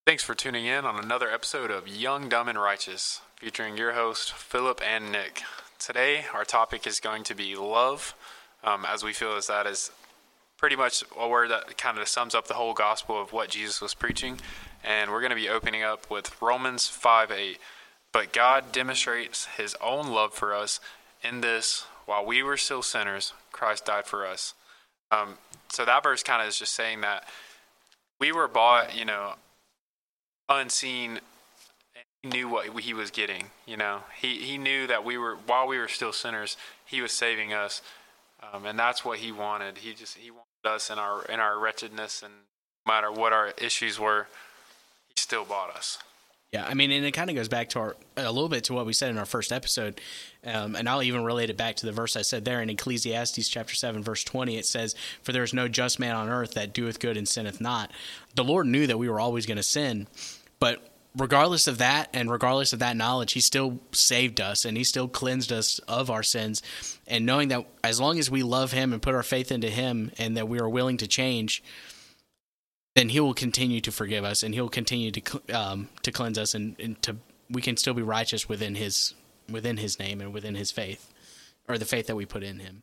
Thanks for tuning in on another episode of Young, Dumb, and Righteous, featuring your host, Philip and Nick. Today, our topic is going to be love, as we feel as that is pretty much a word that kind of sums up the whole gospel of what Jesus was preaching. And we're going to be opening up with Romans 5:8. But God demonstrates his own love for us in this: while we were still sinners, Christ died for us. So that verse kind of is just saying that we were bought, unseen, and he knew what he was getting. He knew that while we were still sinners, he was saving us, and that's what he wanted. He wanted us in our wretchedness, and no matter what our issues were, he still bought us. Yeah, and it kind of goes back to a little bit to what we said in our first episode, and I'll even relate it back to the verse I said there in Ecclesiastes chapter 7, verse 20. It says, "For there is no just man on earth that doeth good and sinneth not." The Lord knew that we were always going to sin, but regardless of that, and regardless of that knowledge, he still saved us, and he still cleansed us of our sins. And knowing that as long as we love him and put our faith into him, and that we are willing to change, then he will continue to forgive us, and he'll continue to cleanse us, and we can still be righteous within his name and within his faith, or the faith that we put in him.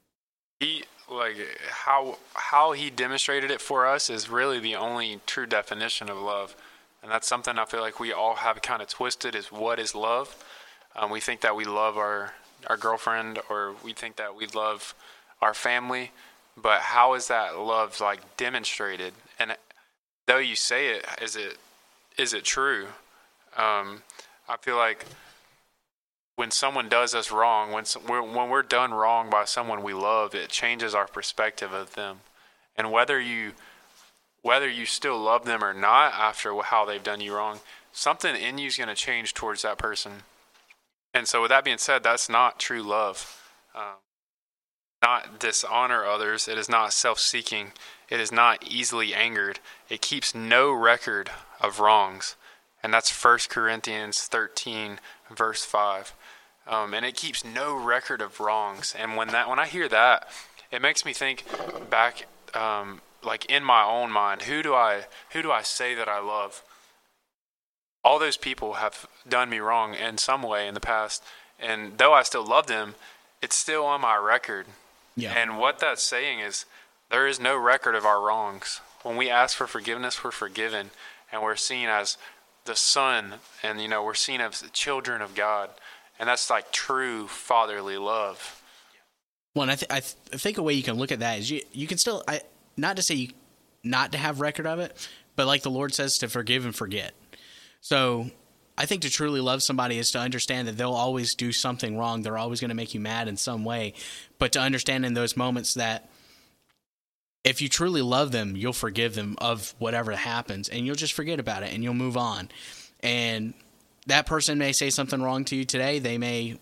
How he demonstrated it for us is really the only true definition of love, and that's something I feel like we all have kind of twisted. Is what is love? We think that we love our girlfriend, or we think that we love our family, but how is that love demonstrated? And though you say it, is it true? I feel like when someone does us wrong, when we're done wrong by someone we love, it changes our perspective of them. And whether you still love them or not after how they've done you wrong, something in you is going to change towards that person. And so with that being said, that's not true love. Not dishonor others. It is not self-seeking. It is not easily angered. It keeps no record of wrongs. And that's 1 Corinthians 13, verse 5. And it keeps no record of wrongs. And when I hear that, it makes me think back, in my own mind, who do I say that I love? All those people have done me wrong in some way in the past. And though I still love them, it's still on my record. Yeah. And what that's saying is there is no record of our wrongs. When we ask for forgiveness, we're forgiven, and we're seen as the son, and we're seen as the children of God, and that's true fatherly love. Well, and I think a way you can look at that is you can still, not to say not to have record of it, but like the Lord says, to forgive and forget. So I think to truly love somebody is to understand that they'll always do something wrong. They're always going to make you mad in some way. But to understand in those moments that if you truly love them, you'll forgive them of whatever happens, and you'll just forget about it, and you'll move on. And that person may say something wrong to you today. They may,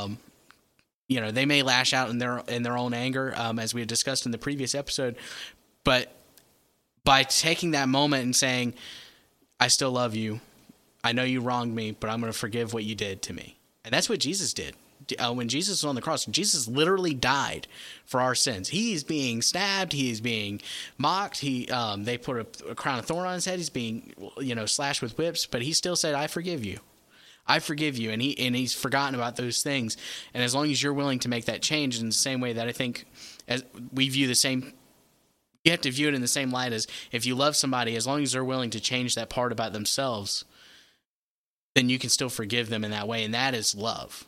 they may lash out in their own anger, as we had discussed in the previous episode. But by taking that moment and saying, "I still love you. I know you wronged me, but I'm going to forgive what you did to me." And that's what Jesus did. When Jesus was on the cross, Jesus literally died for our sins. He's being stabbed. He's being mocked. They put a crown of thorn on his head. He's being, slashed with whips. But he still said, "I forgive you. I forgive you." And he's forgotten about those things. And as long as you're willing to make that change, in the same way that I think as we view the same, you have to view it in the same light as if you love somebody, as long as they're willing to change that part about themselves, then you can still forgive them in that way, and that is love.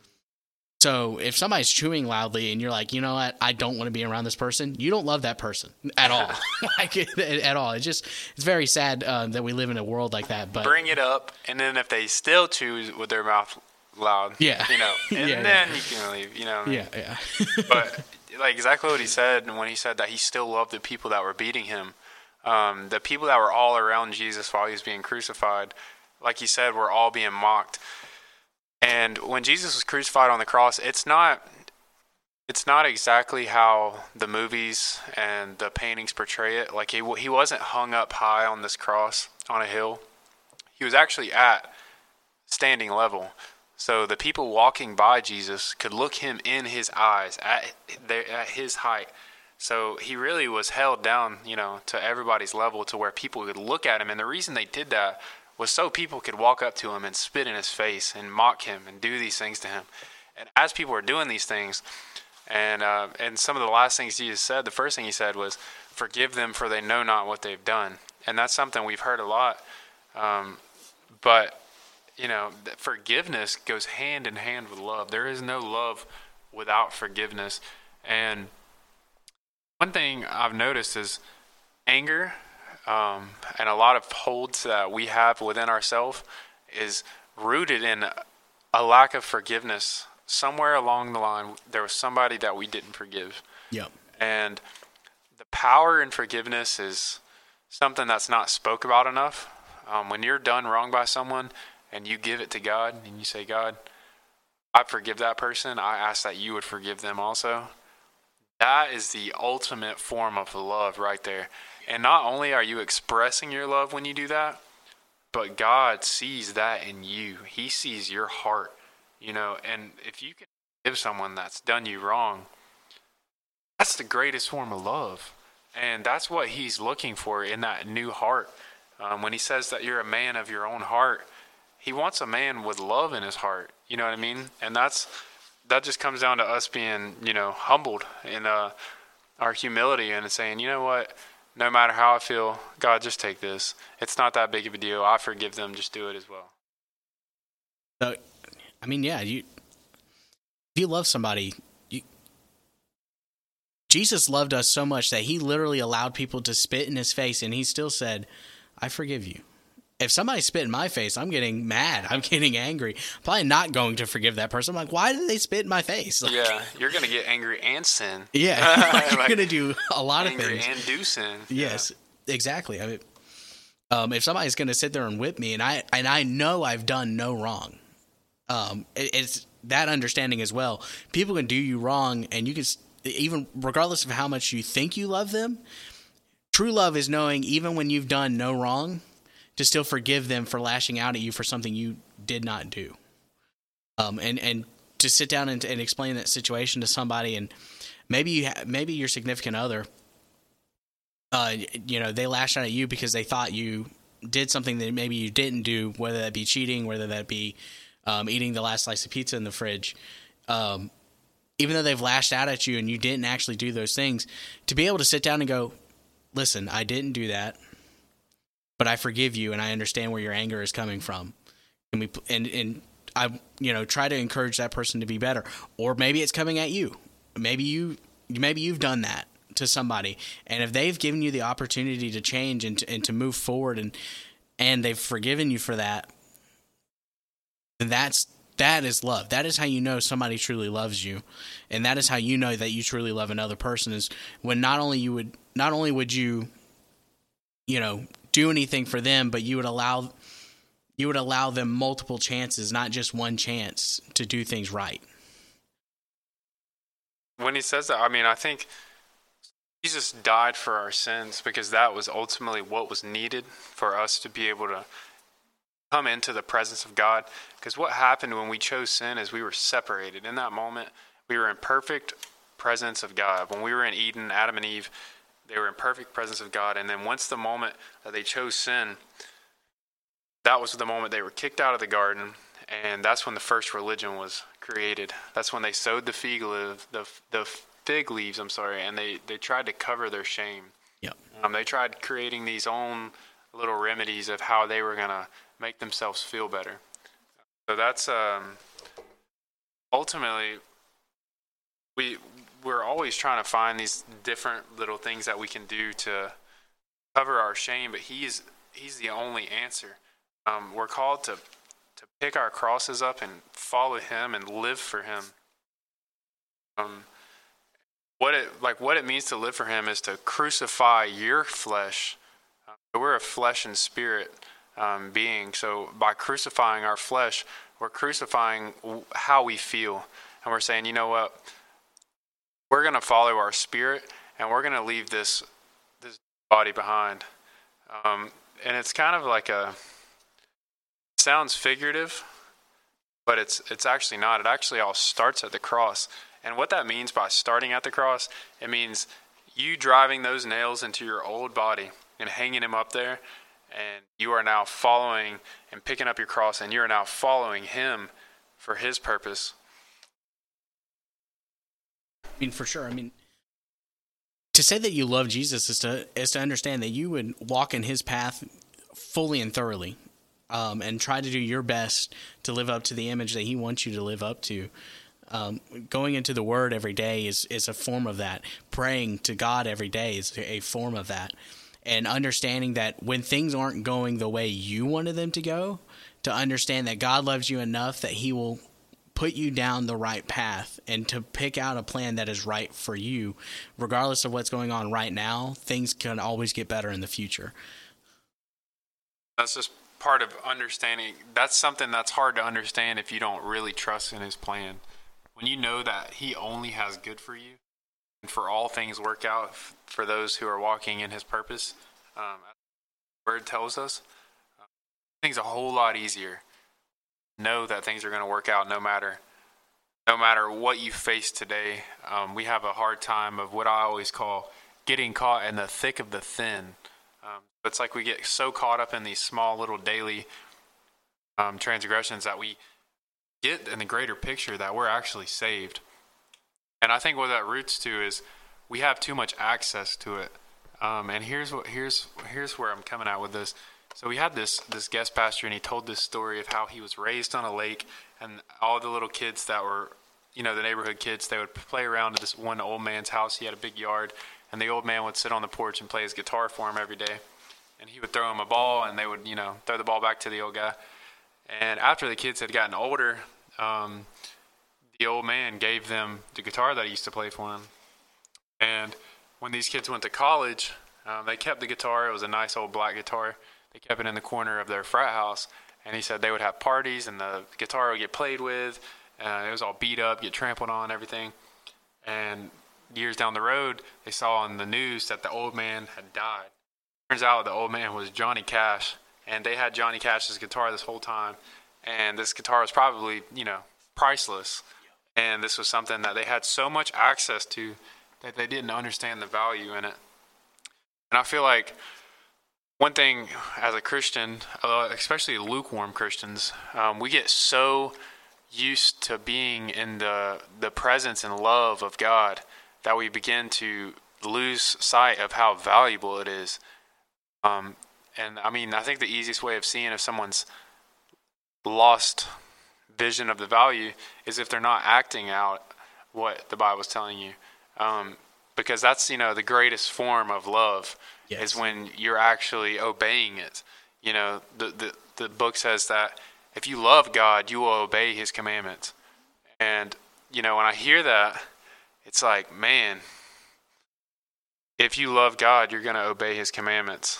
So if somebody's chewing loudly and you're like, "You know what, I don't want to be around this person," you don't love that person at all. At all. It's very sad that we live in a world like that. But bring it up, and then if they still chew with their mouth loud, then you can leave. Yeah. But exactly what he said when he said that he still loved the people that were beating him, the people that were all around Jesus while he was being crucified. Like he said, we're all being mocked. And when Jesus was crucified on the cross, it's not exactly how the movies and the paintings portray it. He wasn't hung up high on this cross on a hill. He was actually at standing level. So the people walking by Jesus could look him in his eyes at his height. So he really was held down, to everybody's level, to where people could look at him. And the reason they did that was so people could walk up to him and spit in his face and mock him and do these things to him. And as people were doing these things, and some of the last things Jesus said, the first thing he said was, "Forgive them, for they know not what they've done." And that's something we've heard a lot. But forgiveness goes hand in hand with love. There is no love without forgiveness. And one thing I've noticed is anger, and a lot of holds that we have within ourselves is rooted in a lack of forgiveness. Somewhere along the line, there was somebody that we didn't forgive. Yep. And the power in forgiveness is something that's not spoke about enough. When you're done wrong by someone and you give it to God and you say, "God, I forgive that person. I ask that you would forgive them also." That is the ultimate form of love right there. And not only are you expressing your love when you do that, but God sees that in you. He sees your heart, and if you can forgive someone that's done you wrong, that's the greatest form of love. And that's what he's looking for in that new heart. When he says that you're a man of your own heart, he wants a man with love in his heart. You know what I mean? And that just comes down to us being, humbled in our humility and saying, "You know what? No matter how I feel, God, just take this. It's not that big of a deal. I forgive them. Just do it as well." So, I mean, yeah, if you love somebody, Jesus loved us so much that he literally allowed people to spit in his face, and he still said, "I forgive you." If somebody spit in my face, I'm getting mad. I'm getting angry. I'm probably not going to forgive that person. I'm like, why did they spit in my face? Yeah, you're going to get angry and sin. Yeah, you're going to do a lot of things. Angry and do sin. Yes, exactly. I mean, if somebody's going to sit there and whip me, and I know I've done no wrong, it's that understanding as well. People can do you wrong, and you can, even regardless of how much you think you love them, true love is knowing even when you've done no wrong, to still forgive them for lashing out at you for something you did not do. And to sit down and explain that situation to somebody, and maybe your significant other, they lashed out at you because they thought you did something that maybe you didn't do, whether that be cheating, whether that be eating the last slice of pizza in the fridge. Even though they've lashed out at you and you didn't actually do those things, to be able to sit down and go, "Listen, I didn't do that, but I forgive you, and I understand where your anger is coming from." And I try to encourage that person to be better. Or maybe it's coming at you. Maybe you've done that to somebody, and if they've given you the opportunity to change and to move forward, and they've forgiven you for that, then that is love. That is how you know somebody truly loves you, and that is how you know that you truly love another person, is when not only would you do anything for them, but you would allow them multiple chances, not just one chance, to do things right. When he says that, I mean, I think Jesus died for our sins because that was ultimately what was needed for us to be able to come into the presence of God. Because what happened when we chose sin is we were separated. In that moment, we were in perfect presence of God. When we were in Eden, Adam and Eve, they were in perfect presence of God. And then once the moment that they chose sin, that was the moment they were kicked out of the garden. And that's when the first religion was created. That's when they sowed the fig leaves, and they tried to cover their shame. Yep. They tried creating these own little remedies of how they were going to make themselves feel better. So that's ultimately, we're always trying to find these different little things that we can do to cover our shame, but he's the only answer. We're called to pick our crosses up and follow him and live for him. What it means to live for him is to crucify your flesh. We're a flesh and spirit being. So by crucifying our flesh, we're crucifying how we feel. And we're saying, you know what? We're going to follow our spirit, and we're going to leave this body behind. And it's kind of like it sounds figurative, but it's actually not. It actually all starts at the cross. And what that means by starting at the cross, it means you driving those nails into your old body and hanging him up there and you are now following and picking up your cross, and you're now following him for his purpose. I mean, for sure. I mean, to say that you love Jesus is to understand that you would walk in his path fully and thoroughly, and try to do your best to live up to the image that he wants you to live up to. Going into the Word every day is a form of that. Praying to God every day is a form of that. And understanding that when things aren't going the way you wanted them to go, to understand that God loves you enough that he will put you down the right path, and to pick out a plan that is right for you. Regardless of what's going on right now, things can always get better in the future. That's just part of understanding. That's something that's hard to understand if you don't really trust in his plan. When you know that he only has good for you, and for all things work out for those who are walking in his purpose, as the word tells us, things a whole lot easier. Know that things are going to work out no matter what you face today. We have a hard time of what I always call getting caught in the thick of the thin. It's like we get so caught up in these small little daily transgressions that we get in the greater picture that we're actually saved. And I think what that roots to is we have too much access to it. And here's where I'm coming at with this. So we had this guest pastor, and he told this story of how he was raised on a lake, and all the little kids that were, the neighborhood kids, they would play around at this one old man's house. He had a big yard, and the old man would sit on the porch and play his guitar for him every day. And he would throw him a ball, and they would, throw the ball back to the old guy. And after the kids had gotten older, the old man gave them the guitar that he used to play for him. And when these kids went to college, they kept the guitar. It was a nice old black guitar. They kept it in the corner of their frat house. And he said they would have parties, and the guitar would get played with. It was all beat up, get trampled on, everything. And years down the road, they saw on the news that the old man had died. Turns out the old man was Johnny Cash, and they had Johnny Cash's guitar this whole time. And this guitar was probably, priceless. And this was something that they had so much access to that they didn't understand the value in it. And I feel like one thing as a Christian, especially lukewarm Christians, we get so used to being in the presence and love of God that we begin to lose sight of how valuable it is. And I mean, I think the easiest way of seeing if someone's lost vision of the value is if they're not acting out what the Bible's telling you. Because that's, the greatest form of love. Yes. Is when you're actually obeying it. The book says that if you love God, you will obey his commandments. And, when I hear that, it's like, man, if you love God, you're going to obey his commandments.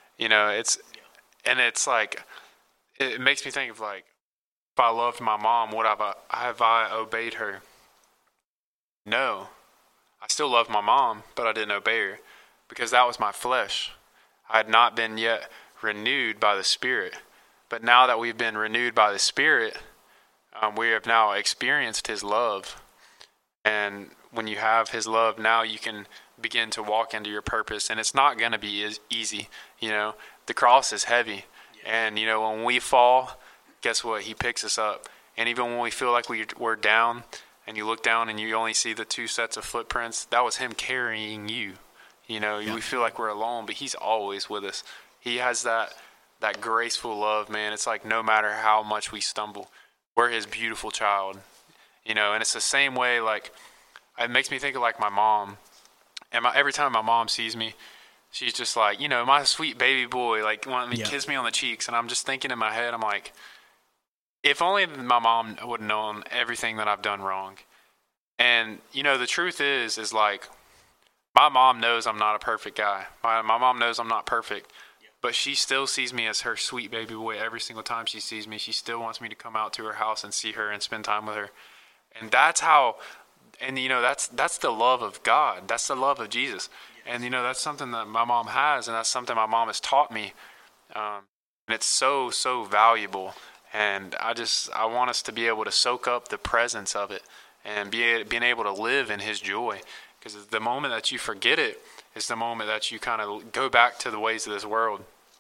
It's like, it makes me think of like, if I loved my mom, have I obeyed her? No. I still love my mom, but I didn't obey her because that was my flesh. I had not been yet renewed by the Spirit. But now that we've been renewed by the Spirit, we have now experienced his love. And when you have his love, now you can begin to walk into your purpose. And it's not going to be as easy. The cross is heavy. And, when we fall, guess what? He picks us up. And even when we feel like we're down, and you look down and you only see the 2 sets of footprints, that was him carrying you. We feel like we're alone, but he's always with us. He has that graceful love, man. It's like no matter how much we stumble, we're his beautiful child. And it's the same way, like, it makes me think of like my mom. And every time my mom sees me, she's just like, my sweet baby boy, like wanting to kiss me on the cheeks. And I'm just thinking in my head, I'm like, if only my mom would have known everything that I've done wrong. And, the truth is like, my mom knows I'm not a perfect guy. My mom knows I'm not perfect. But she still sees me as her sweet baby boy every single time she sees me. She still wants me to come out to her house and see her and spend time with her. And that's how, and, that's the love of God. That's the love of Jesus. And, that's something that my mom has, and that's something my mom has taught me. And it's so, so valuable. And I want us to be able to soak up the presence of it and being able to live in his joy. Because the moment that you forget it is the moment that you kind of go back to the ways of this world.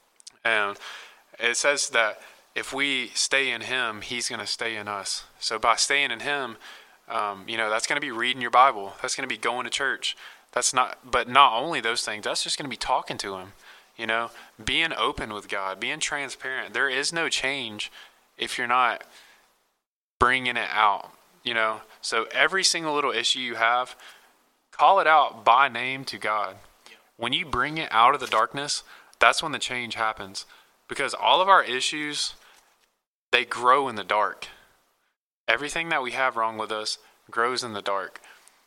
And it says that if we stay in him, he's going to stay in us. So by staying in him, that's going to be reading your Bible. That's going to be going to church. But not only those things, that's just going to be talking to him, being open with God, being transparent. There is no change if you're not bringing it out, So every single little issue you have, call it out by name to God. When you bring it out of the darkness, that's when the change happens. Because all of our issues, they grow in the dark. Everything that we have wrong with us grows in the dark.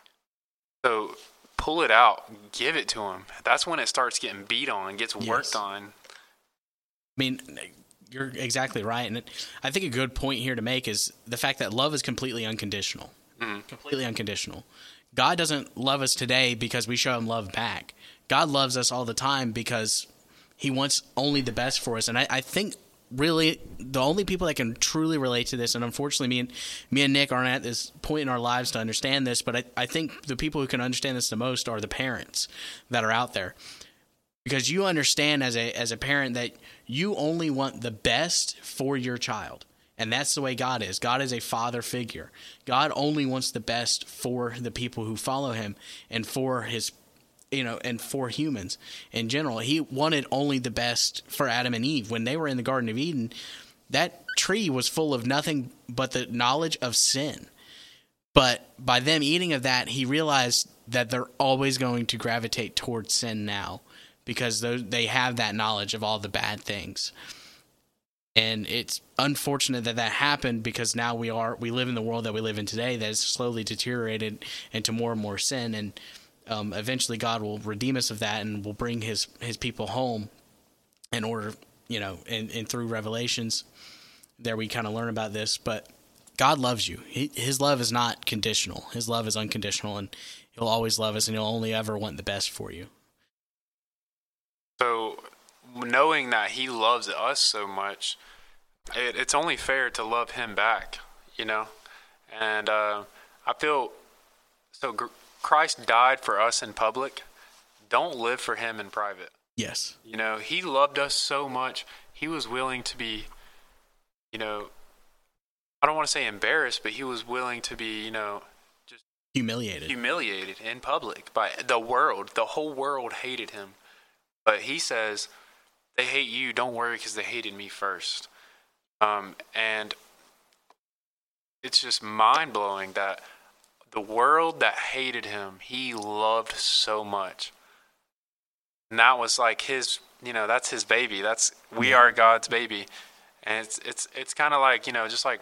So pull it out, give it to him. That's when it starts getting beat on, gets worked on. I mean, you're exactly right. And I think a good point here to make is the fact that love is completely unconditional. Completely unconditional. God doesn't love us today because we show him love back. God loves us all the time because he wants only the best for us. And I think really the only people that can truly relate to this, and unfortunately me and Nick aren't at this point in our lives to understand this, but I think the people who can understand this the most are the parents that are out there. Because you understand as a parent that you only want the best for your child. And that's the way God is. God is a father figure. God only wants the best for the people who follow him and for his and for humans in general. He wanted only the best for Adam and Eve. When they were in the Garden of Eden, that tree was full of nothing but the knowledge of sin. But by them eating of that, he realized that they're always going to gravitate towards sin now because they have that knowledge of all the bad things. And it's unfortunate that happened because now we live in the world that we live in today that has slowly deteriorated into more and more sin. And eventually God will redeem us of that and will bring his people home in order, and through Revelations there we kind of learn about this. But God loves you. His love is not conditional. His love is unconditional, and he'll always love us, and he'll only ever want the best for you. So knowing that he loves us so much, it's only fair to love him back, And I feel so. Christ died for us in public. Don't live for him in private. Yes. He loved us so much. He was willing to be, I don't want to say embarrassed, but he was willing to be, just humiliated in public by the world. The whole world hated him. But he says, they hate you. Don't worry, because they hated me first. And it's just mind-blowing that the world that hated him, he loved so much. And that was like his, that's his baby. We are God's baby. And it's kind of like, just like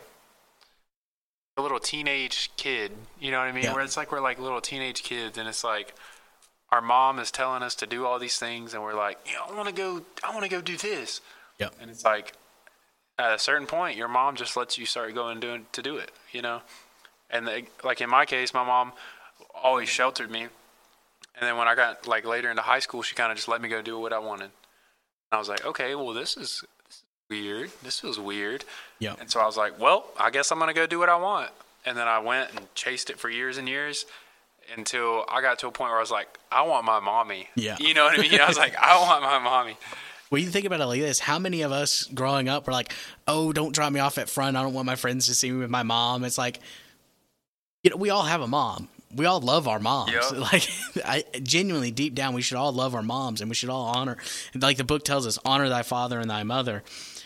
a little teenage kid, you know what I mean? Yeah. Where it's like we're like little teenage kids, and it's like our mom is telling us to do all these things, and we're like, I want to go do this. Yep. And it's like at a certain point, your mom just lets you start going to do it, And like in my case, my mom always sheltered me. And then when I got like later into high school, she kind of just let me go do what I wanted. And I was like, okay, well, this is weird. This feels weird. Yeah. And so I was like, well, I guess I'm going to go do what I want. And then I went and chased it for years and years until I got to a point where I was like, I want my mommy. Yeah. You know what I mean? I was like, I want my mommy. Well, you think about it like this. How many of us growing up were like, oh, don't drop me off at front. I don't want my friends to see me with my mom. It's like, we all have a mom. We all love our moms. Yep. Like, I genuinely, deep down, we should all love our moms, and we should all honor. Like the book tells us, honor thy father and thy mother.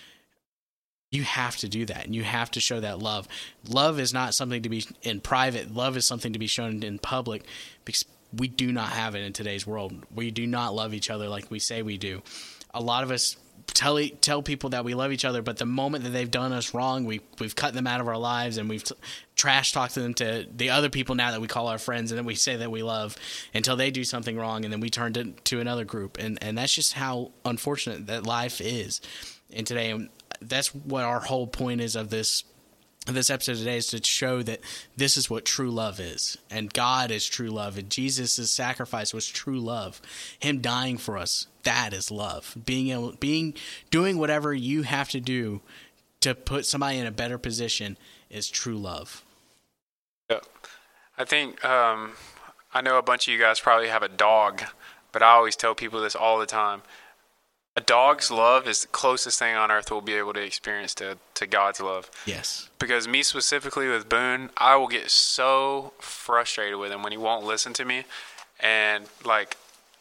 You have to do that, and you have to show that love. Love is not something to be in private. Love is something to be shown in public, because we do not have it in today's world. We do not love each other like we say we do. A lot of us tell people that we love each other, but the moment that they've done us wrong, we've cut them out of our lives, and we've trash talked to them, to the other people now that we call our friends, and then we say that we love until they do something wrong, and then we turn to another group, and that's just how unfortunate that life is in today. And that's what our whole point is of this episode today, is to show that this is what true love is, and God is true love, and Jesus' sacrifice was true love. Him dying for us, that is love. Doing whatever you have to do to put somebody in a better position is true love. Yeah, I think I know a bunch of you guys probably have a dog, but I always tell people this all the time. A dog's love is the closest thing on earth we'll be able to experience to God's love. Yes. Because me specifically with Boone, I will get so frustrated with him when he won't listen to me. And like,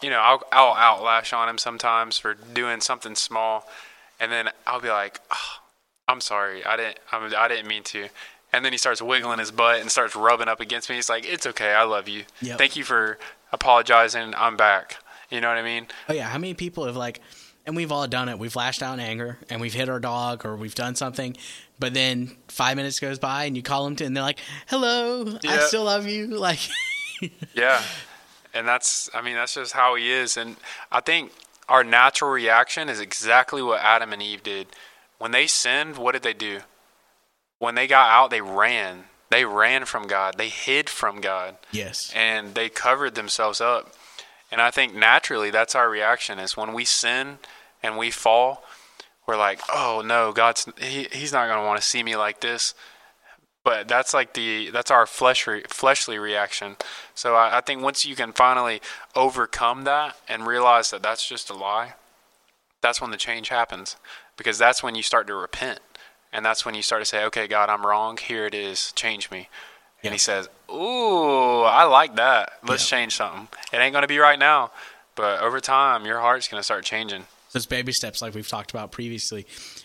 I'll outlash on him sometimes for doing something small. And then I'll be like, oh, I'm sorry. I didn't mean to. And then he starts wiggling his butt and starts rubbing up against me. He's like, it's okay. I love you. Yep. Thank you for apologizing. I'm back. You know what I mean? Oh yeah. How many people have and we've all done it. We've lashed out in anger and we've hit our dog or we've done something, but then 5 minutes goes by and you call them and they're like, hello, I still love you. Like, yeah. And that's just how he is. And I think our natural reaction is exactly what Adam and Eve did. When they sinned, what did they do? When they got out, they ran. They ran from God. They hid from God. Yes. And they covered themselves up. And I think naturally that's our reaction is when we sin and we fall, we're like, oh no, he's not going to want to see me like this. But that's our fleshly reaction. So I think once you can finally overcome that and realize that that's just a lie, that's when the change happens. Because that's when you start to repent. And that's when you start to say, okay, God, I'm wrong. Here it is. Change me. And he says, ooh, I like that. Let's change something. It ain't going to be right now. But over time, your heart's going to start changing. So it's baby steps like we've talked about previously.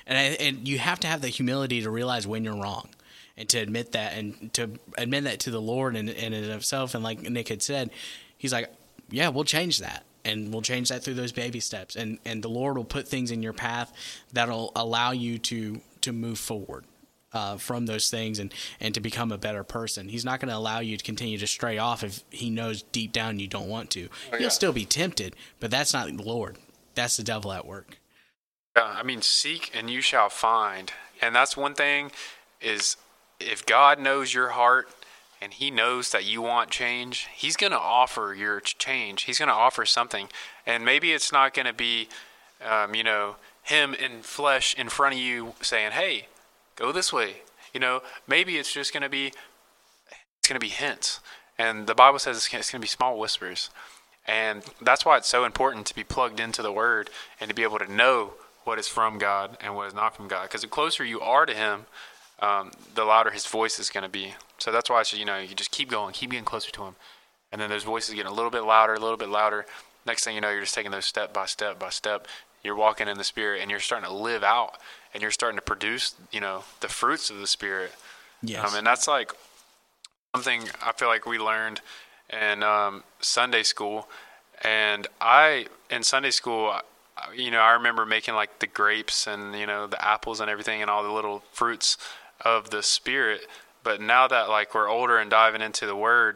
And you have to have the humility to realize when you're wrong and to admit that and to admit that to the Lord and in himself. And like Nick had said, he's like, yeah, we'll change that. And we'll change that through those baby steps. And the Lord will put things in your path that'll allow you to move forward from those things and to become a better person. He's not going to allow you to continue to stray off if he knows deep down you don't want to. You'll still be tempted, but that's not the Lord. That's the devil at work. Yeah, seek and you shall find. And that's one thing is if God knows your heart and he knows that you want change, he's going to offer your change. He's going to offer something. And maybe it's not going to be, him in flesh in front of you saying, hey, go this way. Maybe it's just going to be hints. And the Bible says it's going to be small whispers. And that's why it's so important to be plugged into the Word and to be able to know what is from God and what is not from God. Because the closer you are to him, the louder his voice is going to be. So that's why you just keep going, keep getting closer to him. And then those voices get a little bit louder, a little bit louder. Next thing you know, you're just taking those step by step by step. You're walking in the Spirit and you're starting to live out and you're starting to produce, the fruits of the Spirit. Yes. And that's like something I feel like we learned in Sunday school. And in Sunday school, I remember making like the grapes and, the apples and everything and all the little fruits of the Spirit. But now that like we're older and diving into the Word,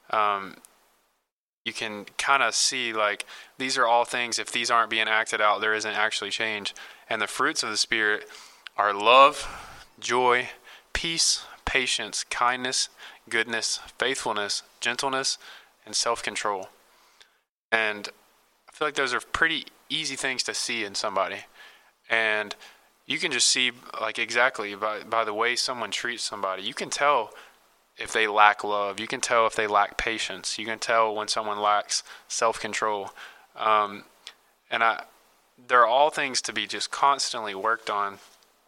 you can kind of see like these are all things, if these aren't being acted out, there isn't actually change. And the fruits of the Spirit are love, joy, peace, patience, kindness, goodness, faithfulness, gentleness, and self-control. And I feel like those are pretty easy things to see in somebody. And you can just see like exactly by the way someone treats somebody. You can tell if they lack love. You can tell if they lack patience. You can tell when someone lacks self-control. They're all things to be just constantly worked on.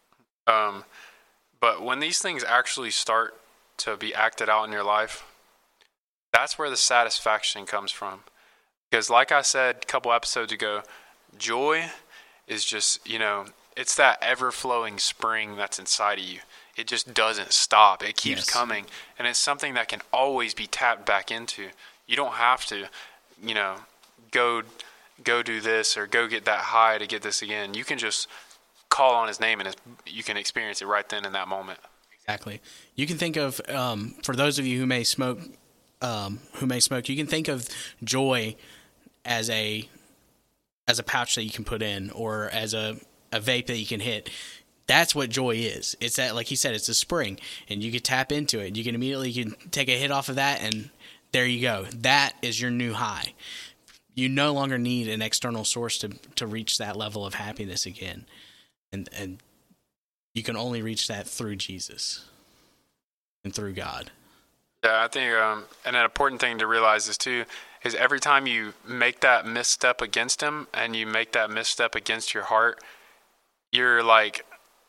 But when these things actually start to be acted out in your life, that's where the satisfaction comes from. Because like I said a couple episodes ago, joy is just, it's that ever-flowing spring that's inside of you. It just doesn't stop. It keeps coming. And it's something that can always be tapped back into. You don't have to, go do this or go get that high to get this again. You can just call on his name and you can experience it right then in that moment. Exactly. You can think of, for those of you who may smoke, you can think of joy as a pouch that you can put in or as a vape that you can hit. That's what joy is. It's that, like he said, it's a spring, and you can tap into it. You can take a hit off of that, and there you go. That is your new high. You no longer need an external source to reach that level of happiness again, and you can only reach that through Jesus and through God. Yeah, I think, and an important thing to realize is too, is every time you make that misstep against him and you make that misstep against your heart, you're like,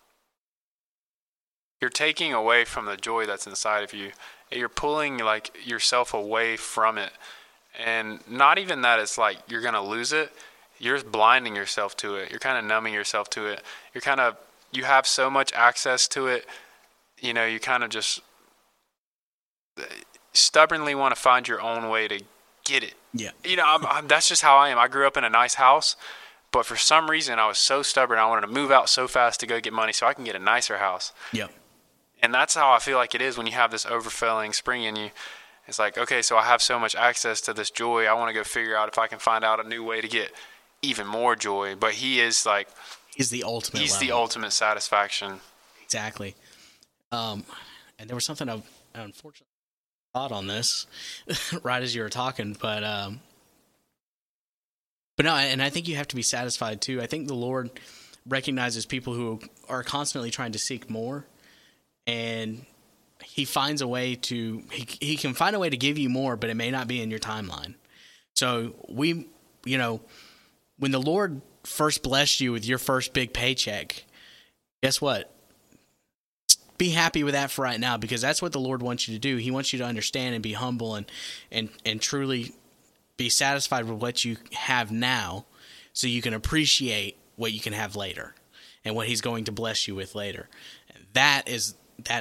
you're taking away from the joy that's inside of you. You're pulling like yourself away from it. And not even that it's like you're going to lose it. You're just blinding yourself to it. You're kind of numbing yourself to it. You have so much access to it. You know, you kind of just stubbornly want to find your own way to get it. Yeah. You know, that's just how I am. I grew up in a nice house, but for some reason I was so stubborn. I wanted to move out so fast to go get money so I can get a nicer house. Yeah. And that's how I feel like it is when you have this overfilling spring in you. It's like, okay, so I have so much access to this joy. I want to go figure out if I can find out a new way to get even more joy. But he is like, he's the ultimate. He's level. the ultimate satisfaction. Exactly. And there was something I unfortunately thought on this right as you were talking, but no, and I think you have to be satisfied too. I think the Lord recognizes people who are constantly trying to seek more, and he finds a way to he can find a way to give you more, but it may not be in your timeline. So when the Lord first blessed you with your first big paycheck, guess what? Be happy with that for right now, because that's what the Lord wants you to do. He wants you to understand and be humble and truly be satisfied with what you have now, so you can appreciate what you can have later and what he's going to bless you with later. That's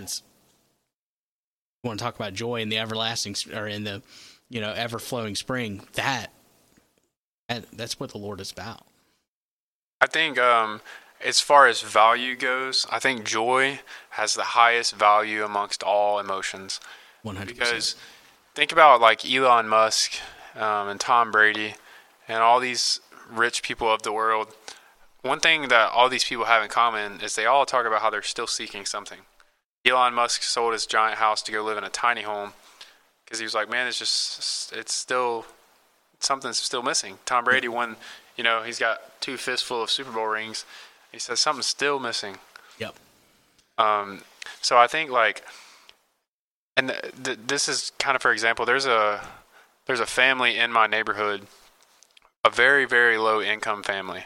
you want to talk about joy in the everlasting, or in the ever flowing spring. That's what the Lord is about. I think as far as value goes, I think joy has the highest value amongst all emotions. 100%. Because think about like Elon Musk and Tom Brady and all these rich people of the world. One thing that all these people have in common is they all talk about how they're still seeking something. Elon Musk sold his giant house to go live in a tiny home because he was like, man, something's still missing. Tom Brady won, he's got 2 fistful of Super Bowl rings. He says something's still missing. Yep. So I think and this is kind of, for example, there's a family in my neighborhood, a very, very low income family.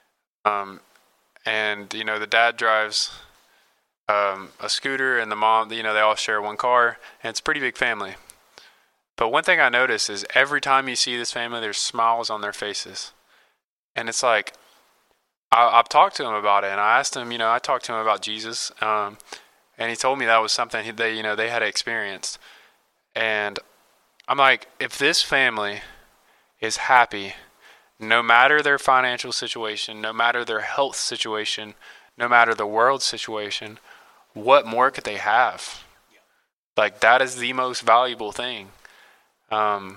And the dad drives a scooter, and the mom, they all share one car, and it's a pretty big family. But one thing I notice is every time you see this family, there's smiles on their faces. And it's like, I've talked to him about it, and I asked him, I talked to him about Jesus, and he told me that was something they had experienced. And I'm like, if this family is happy, no matter their financial situation, no matter their health situation, no matter the world situation, what more could they have? Like, that is the most valuable thing. And,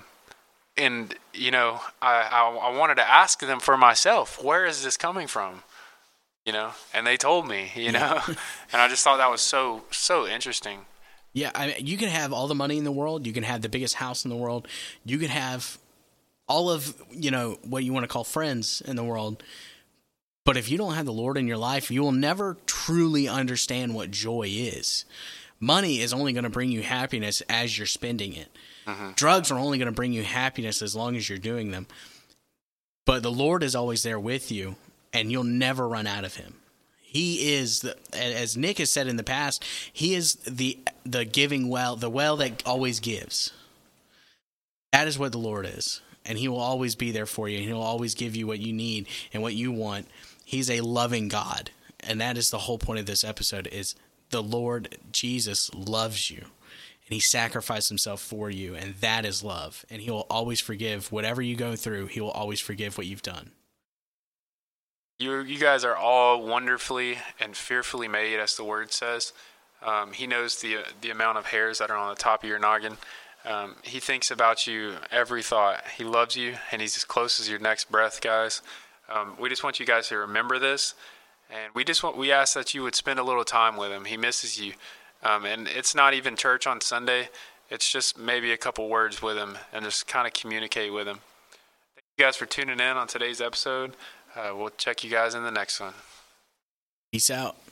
I wanted to ask them for myself, where is this coming from? And they told me, and I just thought that was so interesting. Yeah, I mean, you can have all the money in the world. You can have the biggest house in the world. You can have all of, what you want to call friends in the world. But if you don't have the Lord in your life, you will never truly understand what joy is. Money is only going to bring you happiness as you're spending it. Mm-hmm. Drugs are only going to bring you happiness as long as you're doing them. But the Lord is always there with you, and you'll never run out of him. He is, as Nick has said in the past, he is the giving well, the well that always gives. That is what the Lord is. And he will always be there for you, and he will always give you what you need and what you want. He's a loving God. And that is the whole point of this episode, is the Lord Jesus loves you. And he sacrificed himself for you, and that is love. And he will always forgive whatever you go through. He will always forgive what you've done. You guys are all wonderfully and fearfully made, as the word says. He knows the amount of hairs that are on the top of your noggin. He thinks about you every thought. He loves you, and he's as close as your next breath, guys. We just want you guys to remember this, and we ask that you would spend a little time with him. He misses you, and it's not even church on Sunday. It's just maybe a couple words with him and just kind of communicate with him. Thank you guys for tuning in on today's episode. We'll check you guys in the next one. Peace out.